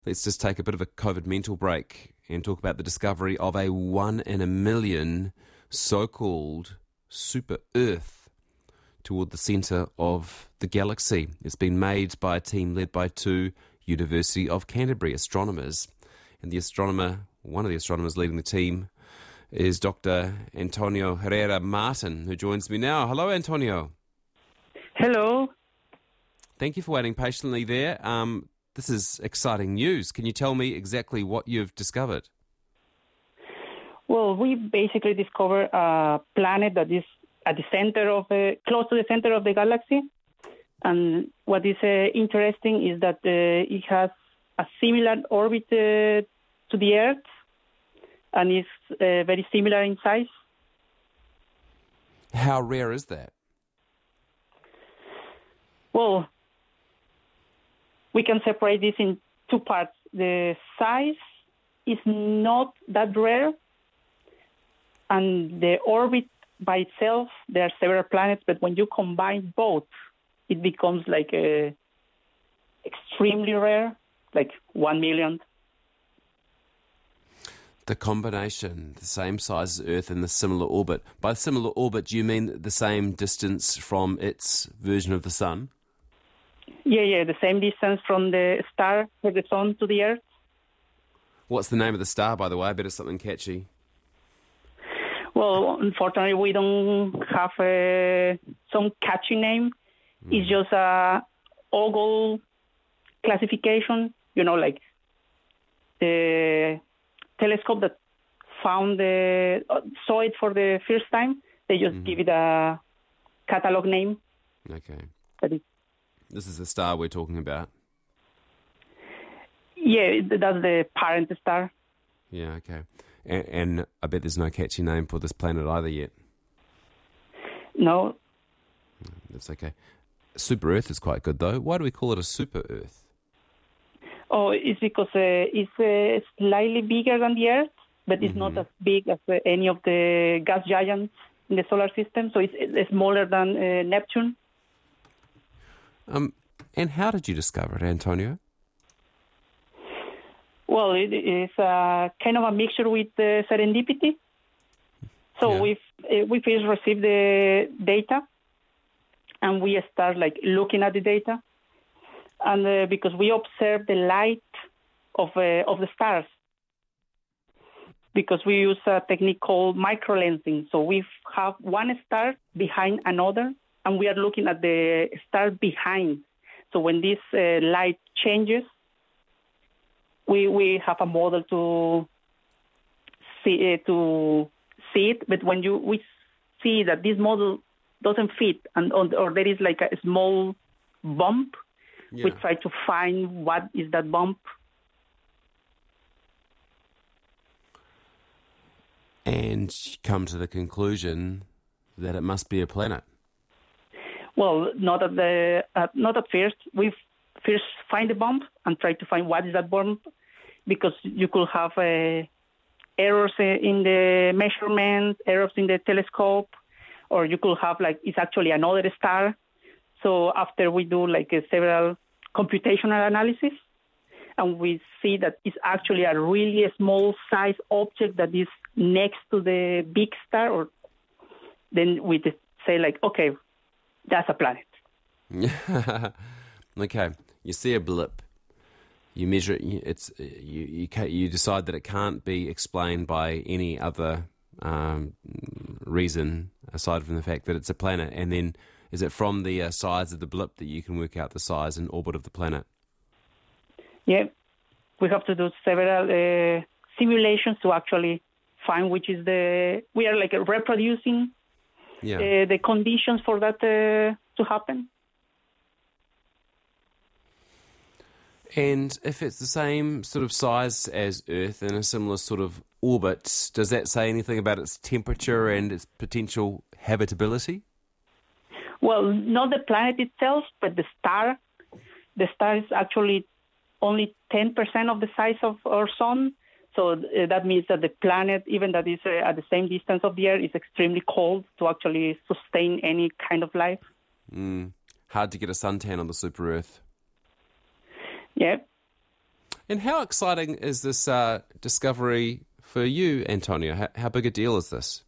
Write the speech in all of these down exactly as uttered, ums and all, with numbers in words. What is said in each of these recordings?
Let's just take a bit of a COVID mental break and talk about the discovery of a one in a million so-called super Earth toward the centre of the galaxy. It's been made by a team led by two University of Canterbury astronomers. And the astronomer, one of the astronomers leading the team, is Doctor Antonio Herrera Martin, who joins me now. Hello, Antonio. Hello. Thank you for waiting patiently there. Um, this is exciting news. Can you tell me exactly what you've discovered? Well, we basically discovered a planet that is at the center of, uh, close to the center of the galaxy. And what is uh, interesting is that uh, it has a similar orbit uh, to the Earth and is uh, very similar in size. How rare is that? Well, we can separate this in two parts. The size is not that rare, and the orbit by itself, there are several planets, but when you combine both, it becomes like a extremely rare, like one million. The combination, the same size as Earth in the similar orbit. By similar orbit, do you mean the same distance from its version of the Sun? Yeah, yeah, the same distance from the star, from the Sun to the Earth. What's the name of the star, by the way? I bet it's something catchy. Well, unfortunately, we don't have a, some catchy name. Mm. It's just a ogle classification, you know, like the telescope that found the, uh, saw it for the first time. They just mm-hmm. give it a catalog name. Okay. But it, this is the star we're talking about. Yeah, that's the parent star. Yeah, okay. And, and I bet there's no catchy name for this planet either yet. No. That's okay. Super Earth is quite good, though. Why do we call it a super Earth? Oh, it's because uh, it's uh, slightly bigger than the Earth, but it's mm-hmm. not as big as uh, any of the gas giants in the solar system. So it's, it's smaller than uh, Neptune. Um, and how did you discover it, Antonio? Well, it is uh, kind of a mixture with uh, serendipity. So yeah. we've uh, we first received the data, and we start like looking at the data, and uh, because we observe the light of uh, of the stars, because we use a technique called microlensing. So we have one star behind another, and we are looking at the star behind. So when this uh, light changes, we we have a model to see uh, to see it. But when you we see that this model doesn't fit, and or there is like a small bump, yeah. we try to find what is that bump. And come to the conclusion that it must be a planet. Well, not at the uh, not at first. We first find the bump and try to find what is that bump, because you could have uh, errors in the measurement, errors in the telescope, or you could have like it's actually another star. So after we do like a several computational analysis, and we see that it's actually a really small size object that is next to the big star, or then we just say like, okay, that's a planet. Okay, you see a blip, you measure it, it's you you, you decide that it can't be explained by any other um, reason aside from the fact that it's a planet, and then is it from the uh, size of the blip that you can work out the size and orbit of the planet? Yeah, we have to do several uh, simulations to actually find which is the, we are like reproducing yeah. uh, the conditions for that uh, to happen. And if it's the same sort of size as Earth and a similar sort of orbit, does that say anything about its temperature and its potential habitability? Well, not the planet itself, but the star. The star is actually only ten percent of the size of our sun. So uh, that means that the planet, even that is uh, at the same distance of the Earth, is extremely cold to actually sustain any kind of life. Mm. Hard to get a suntan on the super Earth. Yeah. And how exciting is this uh, discovery for you, Antonio? How, how big a deal is this?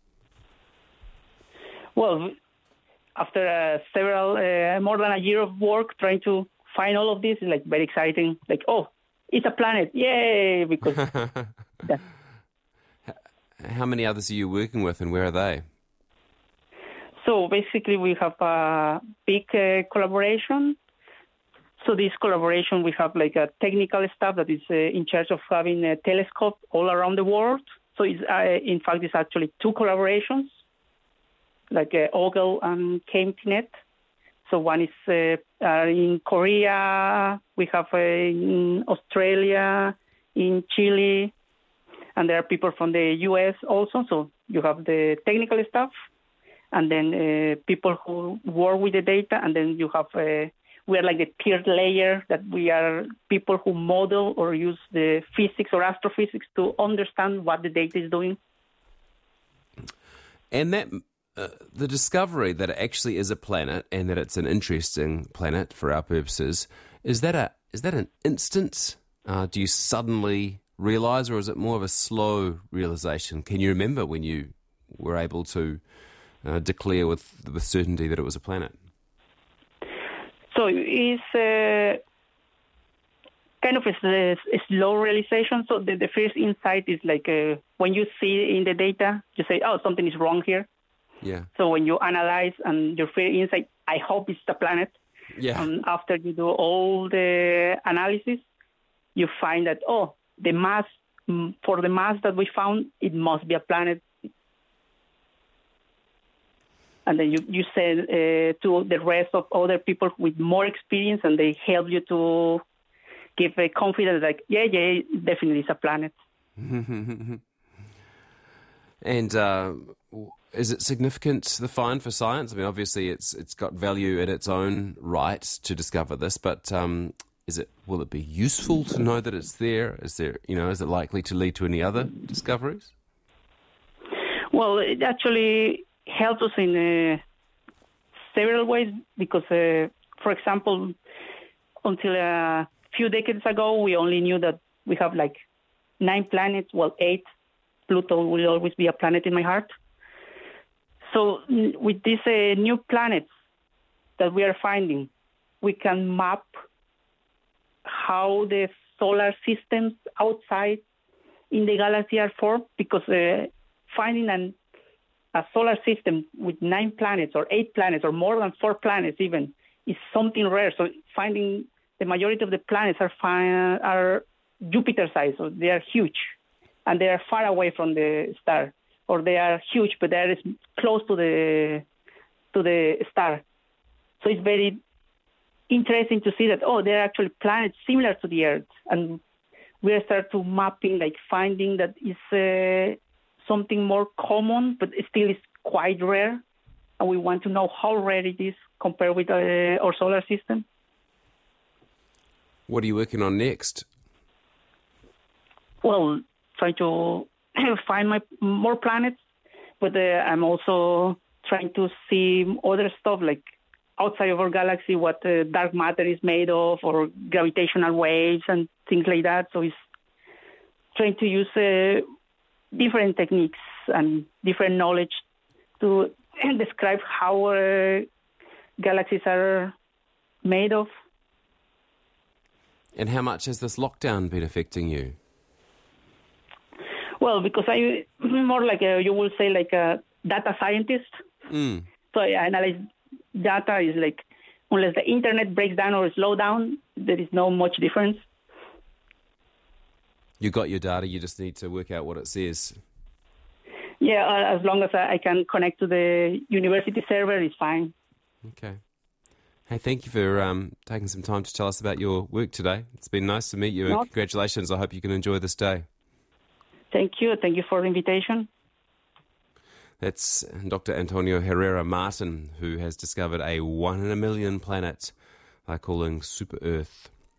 Well, after uh, several, uh, more than a year of work trying to find all of this, it's like very exciting. Like, oh, it's a planet, yay! Because yeah. How many others are you working with, and where are they? So basically, we have a big uh, collaboration. So this collaboration, we have like a technical staff that is uh, in charge of having a telescope all around the world. So it's, uh, in fact, it's actually two collaborations, like uh, Ogle and KMTNet. So one is uh, uh, in Korea, we have uh, in Australia, in Chile, and there are people from the U S also. So you have the technical staff, and then uh, people who work with the data, and then you have, uh, we are like the third layer, that we are people who model or use the physics or astrophysics to understand what the data is doing. And that uh, the discovery that it actually is a planet and that it's an interesting planet for our purposes, is that a is that an instant? Uh, do you suddenly realize, or is it more of a slow realization? Can you remember when you were able to uh, declare with with certainty that it was a planet? So it's uh, kind of a, a slow realization. So the, the first insight is like uh, when you see in the data, you say, oh, something is wrong here. Yeah. So when you analyze and your first insight, I hope it's the planet. Yeah. And after you do all the analysis, you find that, oh, the mass, for the mass that we found, it must be a planet. And then you, you send uh, to the rest of other people with more experience, and they help you to give a confidence, like, yeah, yeah, definitely it's a planet. And uh, is it significant, the find, for science? I mean, obviously it's it's got value in its own right to discover this, but um, is it will it be useful to know that it's there? Is there, you know, is it likely to lead to any other discoveries? Well, it actually helps us in uh, several ways because, uh, for example, until a few decades ago, we only knew that we have like nine planets, well, eight. Pluto will always be a planet in my heart. So with these uh, new planets that we are finding, we can map how the solar systems outside in the galaxy are formed, because uh, finding an a solar system with nine planets or eight planets or more than four planets even is something rare. So finding the majority of the planets are fi- are Jupiter-sized, so they are huge, and they are far away from the star, or they are huge, but they are close to the to the star. So it's very interesting to see that, oh, there are actually planets similar to the Earth, and we start to mapping, like finding that is uh, something more common, but it still is quite rare, and we want to know how rare it is compared with uh, our solar system. What are you working on next? Well, trying to find my more planets, but uh, I'm also trying to see other stuff, like outside of our galaxy, what uh, dark matter is made of, or gravitational waves and things like that. So it's trying to use uh, different techniques and different knowledge to describe how uh, galaxies are made of. And how much has this lockdown been affecting you? Well, because I more like a, you will say like a data scientist. Mm. So I analyze data. Is like, unless the internet breaks down or slows down, there is no much difference. You got your data, you just need to work out what it says. Yeah, uh, as long as I can connect to the university server, it's fine. Okay. Hey, thank you for um, taking some time to tell us about your work today. It's been nice to meet you, and no. Congratulations. I hope you can enjoy this day. Thank you. Thank you for the invitation. That's Doctor Antonio Herrera Martin, who has discovered a one in a million planet they're calling Super Earth.